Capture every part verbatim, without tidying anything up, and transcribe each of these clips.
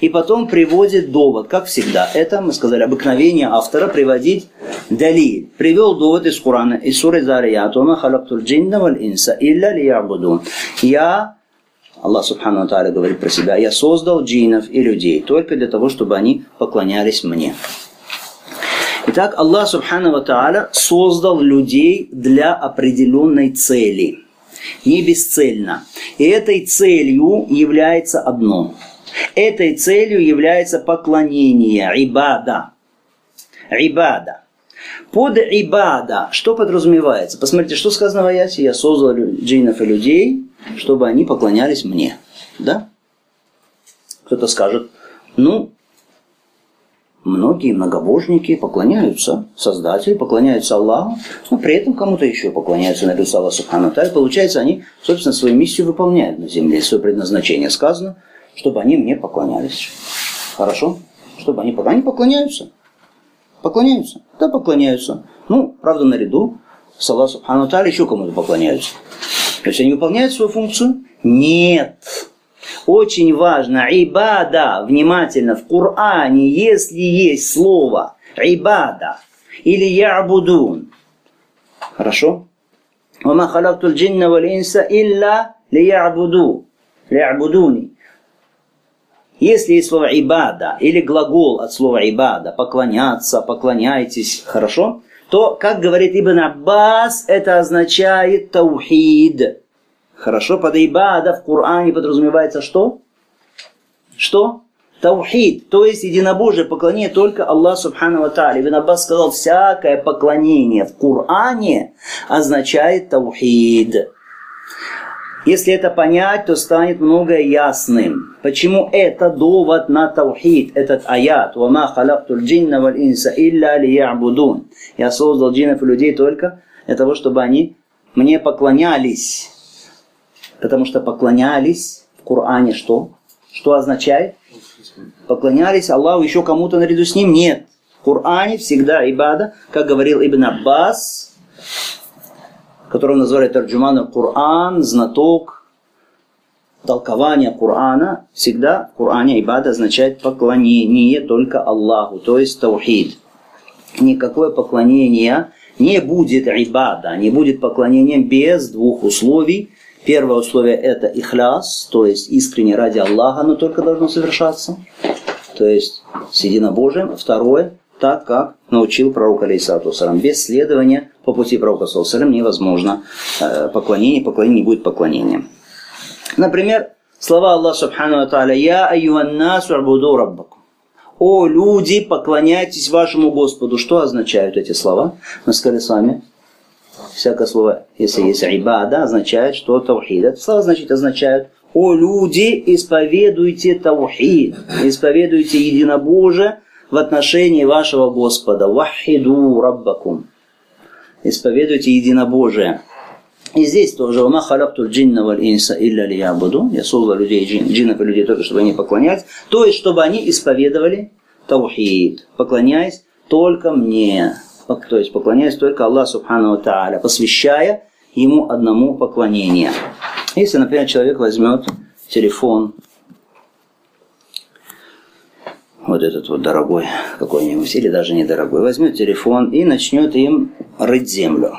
и потом приводит довод, как всегда. Это, мы сказали, обыкновение автора приводить далиль. Привел довод из Корана, из суры Зарият. «Ва ма халактул джинна валь инса илля лиябудун». Я, Аллах Субхану ва Тааля говорит про себя, я создал джиннов и людей только для того, чтобы они поклонялись мне. Итак, Аллах Субхану ва Тааля создал людей для определенной цели. Не бесцельно. И этой целью является одно. Этой целью является поклонение, ибада. Ибада. Под ибада что подразумевается? Посмотрите, что сказано в аяте. Я создал джиннов и людей, чтобы они поклонялись мне. Да? Кто-то скажет, ну, многие многобожники поклоняются Создателю, поклоняются Аллаху, но при этом кому-то еще поклоняются на лицо Аллаха Субхану ва Тааля. Получается, они, собственно, свою миссию выполняют на земле, свое предназначение. Сказано, чтобы они мне поклонялись. Хорошо? Чтобы они поклонялись. Они поклоняются. Поклоняются? Да, поклоняются. Ну, правда, наряду с Аллахом Субхану ва Тааля еще кому-то поклоняются. То есть они выполняют свою функцию? Нет. Очень важно, ибада, внимательно, в Коране, если есть слово ибада или я'будун, хорошо? وَمَا خَلَقْتُ الْجِنَّ وَالْإِنسَ إِلَّا لِيَعْبُدُونِ لِيَعْبُدُونِ. Если есть слово ибада или глагол от слова ибада, поклоняться, поклоняйтесь, хорошо? То, как говорит Ибн Аббас, это означает таухид. Хорошо, под ибада в Коране подразумевается что? Что? Таухид, то есть единобожие, поклонение только Аллаху Субхану ва Тааля. Ибн Аббас сказал, всякое поклонение в Коране означает таухид. Если это понять, то станет многое ясным. Почему это довод на таухид, этот аят? «Ва ма халактул джинна валь инса илля лиябудун». Я создал джиннов и людей только для того, чтобы они мне поклонялись. Потому что поклонялись в Коране что? Что означает? Поклонялись Аллаху еще кому-то наряду с ним? Нет. В Коране всегда ибада, как говорил Ибн Аббас, которого называли тарджуманом Коран, знаток толкования Корана, всегда в Коране ибада означает поклонение только Аллаху, то есть таухид. Никакое поклонение не будет ибада, не будет поклонением без двух условий. Первое условие это ихляс, то есть искренне ради Аллаха оно только должно совершаться, то есть с единобожием. Второе, так как научил пророк алейхиссалату вассалям. Без следования по пути пророка саллаллаху алейхи ва саллям невозможно поклонение, поклонение не будет поклонением. Например, слова Аллаха Субхану ва Тааля: «Я айюхан насу убуду раббакум». О люди, поклоняйтесь вашему Господу. Что означают эти слова? Мы сказали с вами. Всякое слово, если есть ибада, означает, что таухид. Это слово, значит, означает: о люди, исповедуйте таухид, исповедуйте единобожие в отношении вашего Господа. Вахиду раббакум. Исповедуйте единобожие. И здесь тоже: «Ва ма халактул джинна валь инса илля лиябудун». Я создал людей, джин, джиннов и людей только, чтобы они поклонялись. То есть, чтобы они исповедовали таухид, поклоняясь только мне. То есть, поклоняясь только Аллаху Субхану ва Тааля, посвящая Ему одному поклонение. Если, например, человек возьмет телефон, вот этот вот дорогой какой-нибудь, или даже недорогой, возьмет телефон и начнет им рыть землю.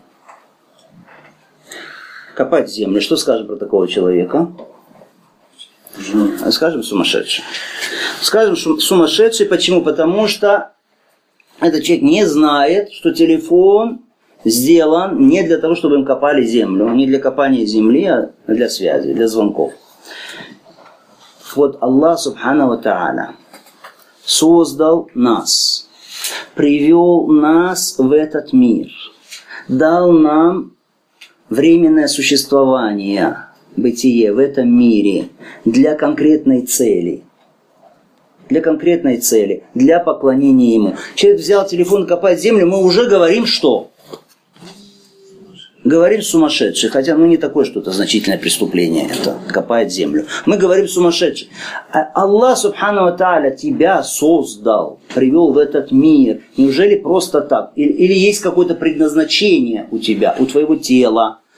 Копать землю. Что скажем про такого человека? Скажем, сумасшедший. Скажем, сумасшедший. Почему? Потому что этот человек не знает, что телефон сделан не для того, чтобы им копали землю. Не для копания земли, а для связи, для звонков. Вот Аллах Субхану ва Тааля создал нас, привел нас в этот мир, дал нам временное существование, бытие в этом мире для конкретной цели. Для конкретной цели, для поклонения Ему. Человек взял телефон, копает землю, мы уже говорим что? Говорим сумасшедший, хотя ну не такое что-то значительное преступление это, копает землю. Мы говорим сумасшедший. А Аллах Субхану ва Тааля тебя создал, привел в этот мир. Неужели просто так? Или, или есть какое-то предназначение у тебя, у твоего тела,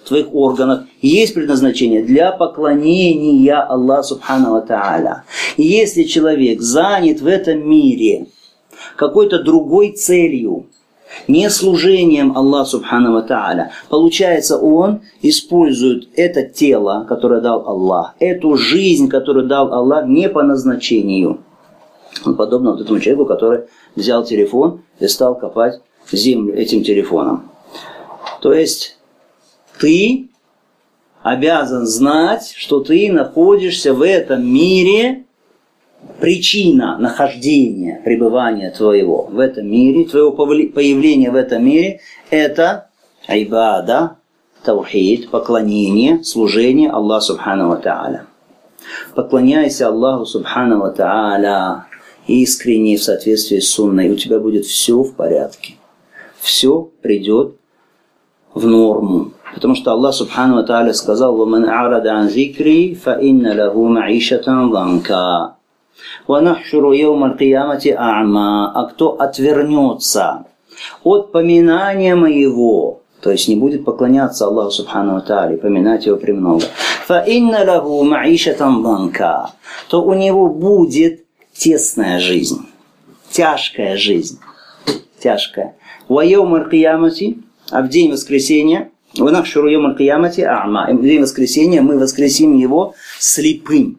в твоих органах есть предназначение для поклонения Аллаху Субхану ва Тааля. И если человек занят в этом мире какой-то другой целью, не служением Аллаху Субхану ва Тааля, получается, он использует это тело, которое дал Аллах, эту жизнь, которую дал Аллах, не по назначению. Он подобно вот этому человеку, который взял телефон и стал копать землю этим телефоном. То есть ты обязан знать, что ты находишься в этом мире. Причина нахождения, пребывания твоего в этом мире, твоего появления в этом мире, это айбада, таухид, поклонение, служение Аллаху Субхану ва Тааля. Поклоняйся Аллаху Субхану ва Тааля искренне, в соответствии с сунной, и у тебя будет все в порядке. Все придет в норму. Потому что Аллах Субхану ва Тааля сказал: «Ваман а'рада ан зикри, фа инна лаху ма'ишатан данка». «Ванахшуру йоумаль киямати а'ма». А кто отвернется от поминания моего, то есть не будет поклоняться Аллаху Субхану ва Тааля, поминать его премного, «Фа инна лаху ма'ишатан данка», то у него будет тесная жизнь, тяжкая жизнь, тяжкая. «Ва йоумаль киямати», а в день воскресения, «Ванахшуру йоумаль киямати а'ма», в день воскресения мы воскресим его слепым.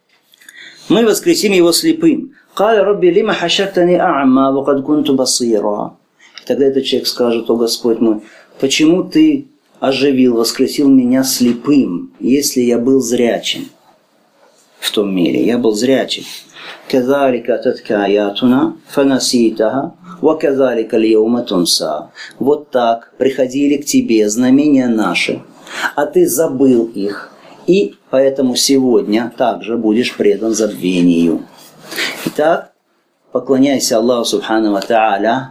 Мы воскресим его слепым. «Каля Рабби лима хашартани а'ма, ва кад кунту басира». Тогда этот человек скажет: «О Господь мой, почему ты оживил, воскресил меня слепым, если я был зрячим в том мире? Я был зрячим». «Казалика ататка аятуна, фанаситаха, ва казалика льяума тунса». Вот так приходили к тебе знамения наши, а ты забыл их. И поэтому сегодня также будешь предан забвению. Итак, поклоняйся Аллаху Субхану ва Тааля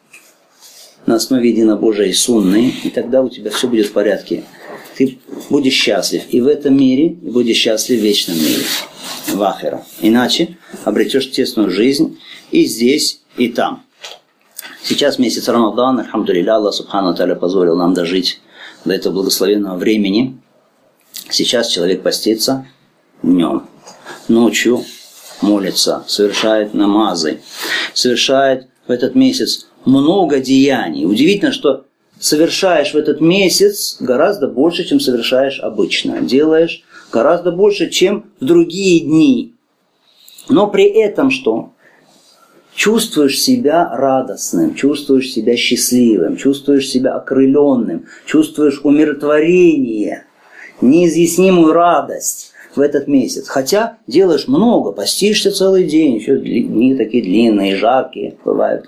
на основе единобожия сунны, и тогда у тебя все будет в порядке. Ты будешь счастлив и в этом мире, и будешь счастлив в вечном мире, в ахира. Иначе обретешь тесную жизнь и здесь, и там. Сейчас месяц Рамадан, альхамдулилля, Аллах Субхану ва Тааля позволил нам дожить до этого благословенного времени. Сейчас человек постится днем, ночью молится, совершает намазы, совершает в этот месяц много деяний. Удивительно, что совершаешь в этот месяц гораздо больше, чем совершаешь обычно. Делаешь гораздо больше, чем в другие дни. Но при этом что? Чувствуешь себя радостным, чувствуешь себя счастливым, чувствуешь себя окрыленным, чувствуешь умиротворение, неизъяснимую радость в этот месяц. Хотя делаешь много, постишься целый день, еще дни такие длинные, жаркие бывают.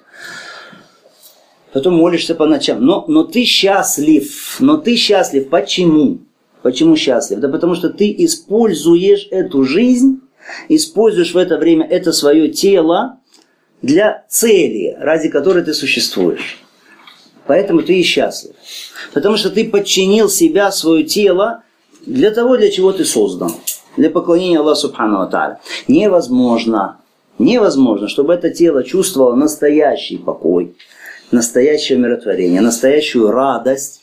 Потом молишься по ночам. Но, но ты счастлив. Но ты счастлив. Почему? Почему счастлив? Да потому что ты используешь эту жизнь, используешь в это время это свое тело для цели, ради которой ты существуешь. Поэтому ты и счастлив. Потому что ты подчинил себя, свое тело, для того, для чего ты создан. Для поклонения Аллаху Субхану ва Тааля. Невозможно, невозможно, чтобы это тело чувствовало настоящий покой, настоящее умиротворение, настоящую радость.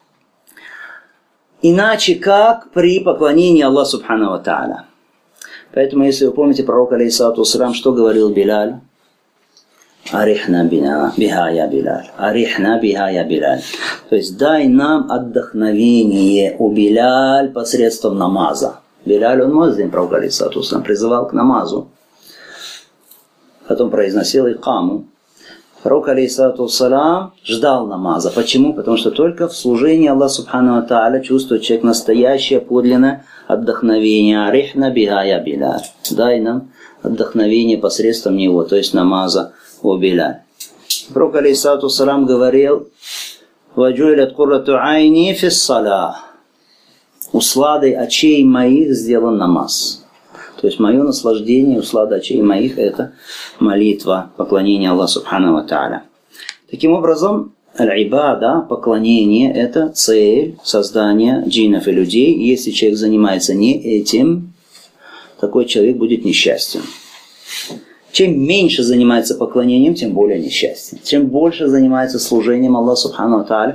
Иначе как при поклонении Аллаху Субхану ва Тааля. Поэтому, если вы помните, пророк алейхиссалату вассалям, что говорил Билаль? Арихна биха я Билаль. Арихна биха я Билаль. То есть дай нам отдохновение, у Билаль посредством намаза. Билаль, он муаззин, пророк алейхиссалату вассалям, призывал к намазу. Потом произносил икаму. Пророк алейхиссалату вассалям ждал намаза. Почему? Потому что только в служении Аллаху Субхану ва Тааля чувствует человек настоящее, подлинное отдохновение. Арихна биха я Билаль. Дай нам отдохновение посредством него, то есть намаза. О Билаль. Пророк алейхиссалату вассалям говорил: «Ваджуилят куррату айни фис салах». Усладой очей моих сделан намаз. То есть мое наслаждение, услада очей моих — это молитва, поклонение Аллаху Субхану ва Тааля. Таким образом, аль-ибада, поклонение — это цель создания джиннов и людей. И если человек занимается не этим, такой человек будет несчастен. Чем меньше занимается поклонением, тем более несчастен. Чем больше занимается служением Аллаху Субхану ва Тааля,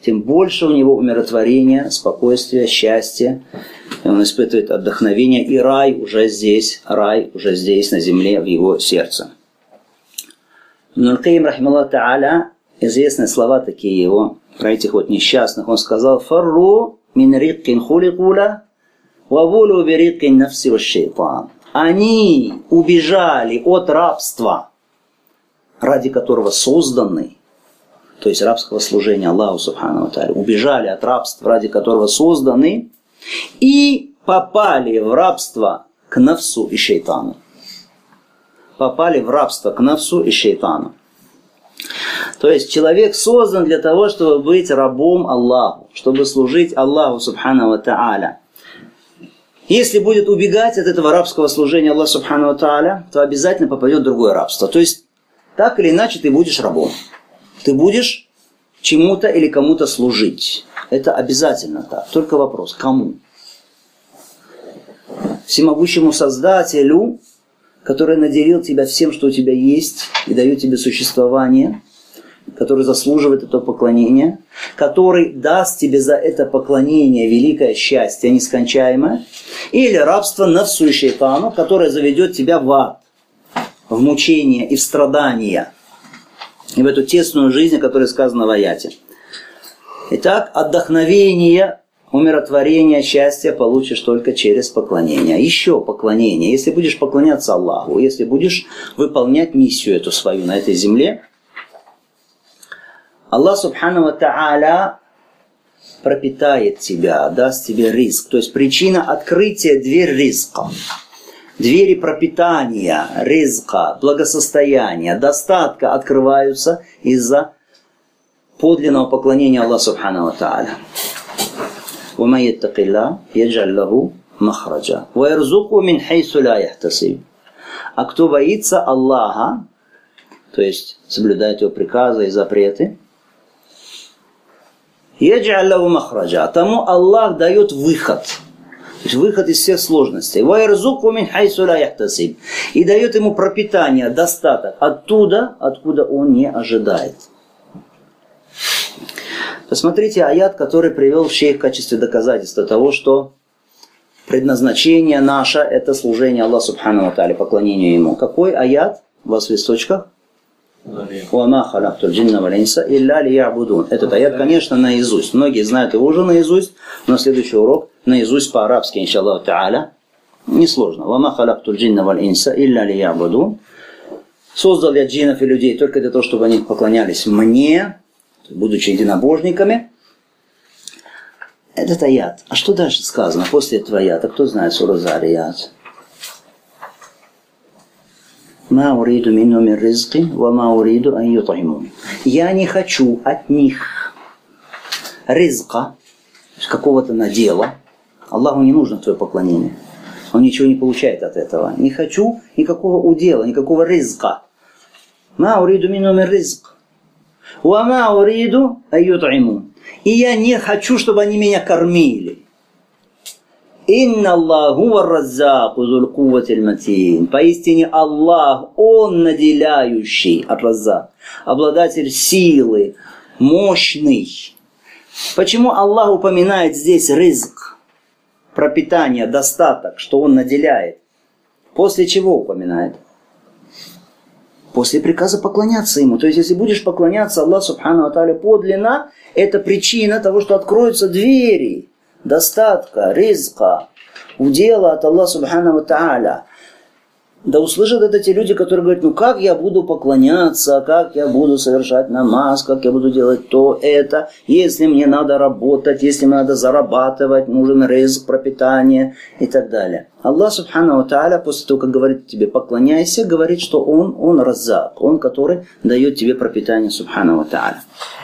тем больше у него умиротворения, спокойствия, счастья. И он испытывает отдохновение, и рай уже здесь, рай уже здесь, на земле, в его сердце. Ибн аль-Кайим, рахималлах та'аля, известные слова такие его, про этих вот несчастных, он сказал: «Фарру мин риккин хуликула, вавулу бериккин нафси ва шейтан». Они убежали от рабства, ради которого созданы, то есть рабского служения Аллаху Субхану ва Тааля, убежали от рабства, ради которого созданы, и попали в рабство к нафсу и шейтану. Попали в рабство к нафсу и шейтану. То есть человек создан для того, чтобы быть рабом Аллаху, чтобы служить Аллаху Субхану ва Тааля. Если будет убегать от этого рабского служения Аллаху Субхану ва Тааля, то обязательно попадет в другое рабство. То есть так или иначе ты будешь рабом. Ты будешь чему-то или кому-то служить. Это обязательно так. Только вопрос, кому? Всемогущему Создателю, который наделил тебя всем, что у тебя есть, и дает тебе существование, который заслуживает этого поклонения, который даст тебе за это поклонение великое счастье, нескончаемое, или рабство нафсу и шейтану, которое заведет тебя в ад, в мучения и в страдания, и в эту тесную жизнь, о которой сказано в аяте. Итак, отдохновение, умиротворение, счастье получишь только через поклонение. Еще поклонение. Если будешь поклоняться Аллаху, если будешь выполнять миссию эту свою на этой земле, Аллах Субхану ва Тааля пропитает тебя, даст тебе ризк. То есть причина открытия дверь ризка. Двери пропитания, ризка, благосостояния, достатка открываются из-за подлинного поклонения Аллаху Субхану ва Тааля. وَمَنْ يَتَّقِ اللَّهَ يَجْعَلْ لَهُ مَخْرَجًا وَيَرْزُقْهُ مِنْ حَيْثُ لَا يَحْتَسِبُ. А кто боится Аллаха, то есть соблюдает его приказы и запреты, يَجْعَلْ لَهُ مَخْرَجًا, тому Аллах дает выход. То есть выход из всех сложностей. وَيَرْزُقْهُ مِنْ حَيْثُ لَا يَحْتَسِبُ. И дает ему пропитание, достаток оттуда, откуда он не ожидает. Посмотрите аят, который привел шейх в качестве доказательства того, что предназначение наше – это служение Аллаху Субхану ва Тааля, поклонение Ему. Какой аят у вас в листочках? وَمَا خَلَقْتُ الْجِنَّ وَالْإِنسَ إِلَّا لِيَعْبُدُونَ. Этот аят, конечно, наизусть. Многие знают его уже наизусть, но следующий урок наизусть по-арабски, иншаллаху та'аля. Несложно. وَمَا خَلَقْتُ الْجِنَّ وَالْإِنسَ إِلَّا лِيَعْبُدُونَ. Создал я джиннов и людей только для того, чтобы они поклонялись мне, будучи единобожниками. Этот аят. А что дальше сказано после этого аята? Кто знает суру Зарият? «Ма уриду минну мин ризки, ва ма уриду ан ют'имун». Я не хочу от них ризка, какого-то надела. Аллаху не нужно твое поклонение. Он ничего не получает от этого. Не хочу никакого удела, никакого ризка. «Ма уриду минну мин ризк». «Вама уриду ают'имун». И я не хочу, чтобы они меня кормили. «Инна Аллаху вар-раззаку зул кувватиль матин». Поистине Аллах, Он наделяющий, ар-раззак, обладатель силы, мощный. Почему Аллах упоминает здесь ризк, пропитание, достаток, что Он наделяет? После чего упоминает? После приказа поклоняться Ему. То есть, если будешь поклоняться Аллаху Субхану ва Тааля подлинно, это причина того, что откроются двери достатка, ризка, удела от Аллаха Субхану ва Тааля. Да услышат это те люди, которые говорят: ну как я буду поклоняться, как я буду совершать намаз, как я буду делать то, это, если мне надо работать, если мне надо зарабатывать, нужен ризк, пропитание и так далее. Аллах Субхану ва Тааля, после того, как говорит тебе поклоняйся, говорит, что Он, Он раззак, Он, который дает тебе пропитание Субхану ва Тааля.